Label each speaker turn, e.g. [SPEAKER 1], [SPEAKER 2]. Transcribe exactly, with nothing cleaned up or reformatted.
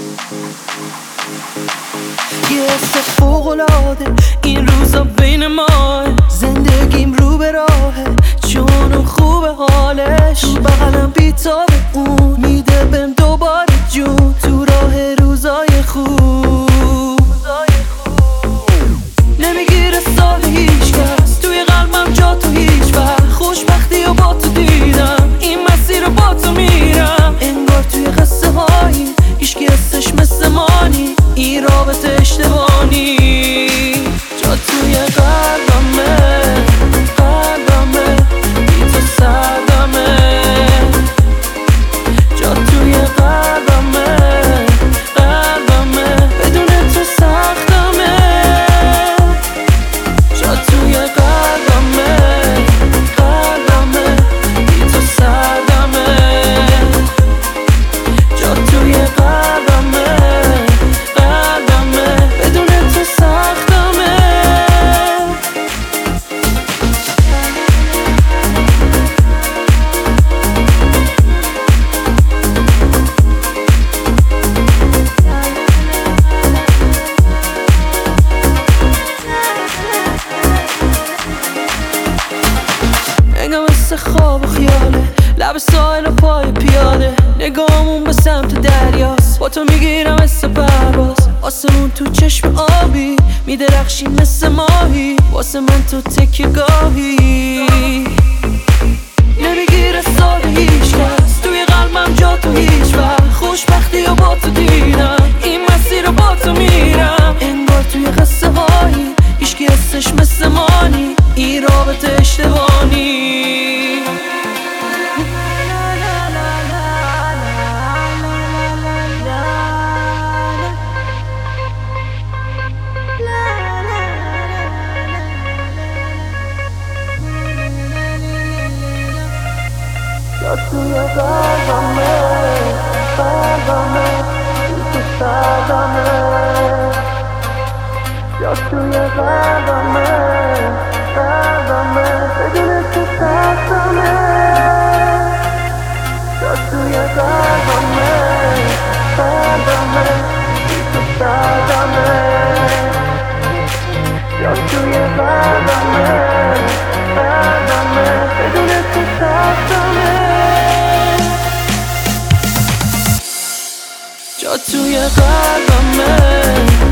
[SPEAKER 1] یه حس فوق‌العاده این روزا بین ما، زندگیم رو به راهه چون اون خوبه حالش، تو بغلم بیتاب اون میده بهم دوباره جون تو راه روزای خوب. نمیگیره سال هیچ کس توی قلبم جا تو هیچ وقت، خوشبختی و با تو دیدم این مسیر رو با تو میرم، انگار توی قصه هایی هیچکی حسش مثل مانی، این رابطه اشتباهی جا توی قلبمه قلبمه بی تو سردمه، جا توی قلبمه قلبمه بدون تو سختمه، جا توی قلبمه قلبمه بی تو سردمه، جا توی قلبمه قلبمه بدون تو سختمه. انگار مثل خواب و خیاله، لب ساحل و پای پیاده، نگامون به سمت دریاست، با تو میگیرم مثل پرواز، آسمون تو چشم آبی میدرخشی مثل ماهی، واسه من تو تکیه گاهی. نمیگیره سال هیچ کس توی قلبم جا تو هیچ وقت، خوشبختی و با تو دیدم این مسیر رو با تو میرم، انگار توی قصه هایی هیچکی حسش مثل مانی، این رابطه اشتباهی. جا توی قلبمه قلبمه بی تو سردمه، جا توی قلبمه قلبمه بدون تو سختمه، جا توی قلبمه قلبمه بی تو سردمه، جا توی قلبمه قلبمه بدون تو سختمه، جا توی قلبمه